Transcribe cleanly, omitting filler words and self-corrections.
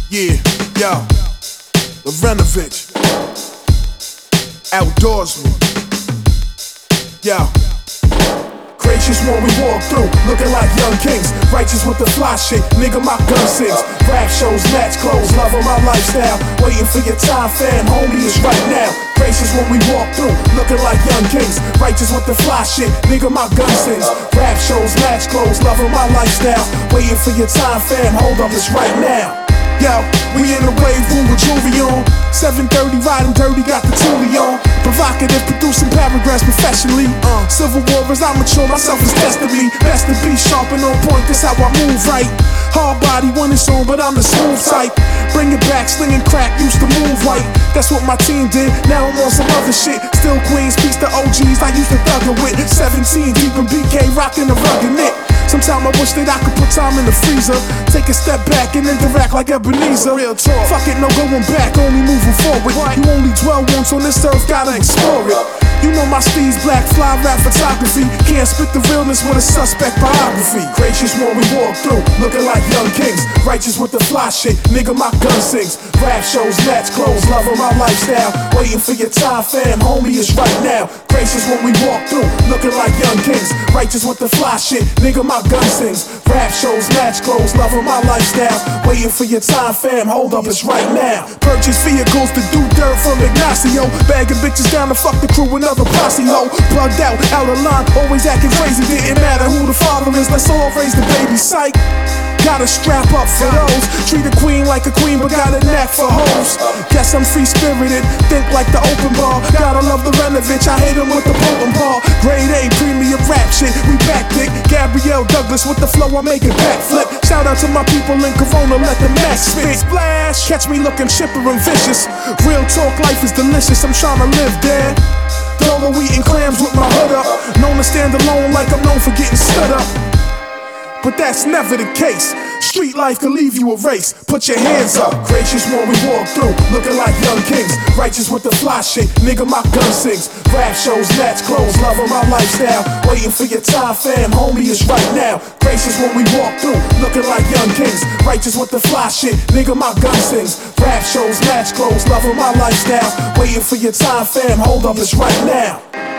Yeah, yo, Lorenovich, outdoorsman, yo. Gracious when we walk through, looking like young kings. Righteous with the fly shit, nigga my gun sings. Rap shows, match clothes, loving my lifestyle. Waiting for your time, fam, homie, it's right now. Gracious when we walk through, looking like young kings. Righteous with the fly shit, nigga my gun sings. Rap shows, match clothes, loving my lifestyle. Waiting for your time, fam, hold up, it's right now. Yo, we in the wave room with jewelry on. 7:30, riding dirty, got the Thule on. Provocative, producing paragraphs professionally. Civil war is I mature, myself is destiny. Best to be sharp and on point, this how I move right. Hard body when it's on, but I'm the smooth type. Bring it back, slinging crack, used to move right. That's what my team did, now I'm on some other shit. Still Queens, peace to OGs I used to thug it with. 17, deep in BK, rocking the rugged knit. Sometimes I wish that I could put time in the freezer. Take a step back and interact like Ebenezer. Real talk. Fuck it, no going back, only moving forward. You only dwell once on this earth, gotta explore it. You know my steez, black fly rap photography. Can't spit the realness with a suspect biography. Gracious when we walk through, looking like young kings. Righteous with the fly shit, nigga my gun sings. Rap shows, match clothes, loving my lifestyle. Waiting for your time, fam, homie, it's right now. Gracious when we walk through, looking like young kings. Righteous with the fly shit, nigga my gun sings. Rap shows, match clothes, loving my lifestyle. Waiting for your time, fam, hold up, it's right now. Purchase vehicles to do dirt from Ignacio. Bagging bitches down to fuck the crew, another posse ho. Plugged out of line, always acting crazy. Didn't matter who the father is, let's all raise the baby. Psych. Gotta strap up for those. Treat a queen like a queen, but got a knack for hoes. Guess I'm free spirited, think like the open bar. Gotta love the Lorenovich, I hate him with the potent bar. Grade A, premium rap shit, we back dick. Gabrielle Douglas with the flow, I make it backflip. Shout out to my people in Corona, let the max spit. Splash, catch me looking chipper and vicious. Real talk, life is delicious, I'm trying to live there. Dolo eating clams with my hood up. Known to stand alone like I'm known for getting stood up. But that's never the case. Street life can leave you erased. Put your hands up. Gracious when we walk through, looking like young kings. Righteous with the fly shit, nigga my gun sings. Rap shows, match clothes, loving my lifestyle. Waiting for your time, fam, homie, it's right now. Gracious when we walk through, looking like young kings. Righteous with the fly shit, nigga my gun sings. Rap shows, match clothes, loving my lifestyle. Waiting for your time, fam, hold up, it's right now.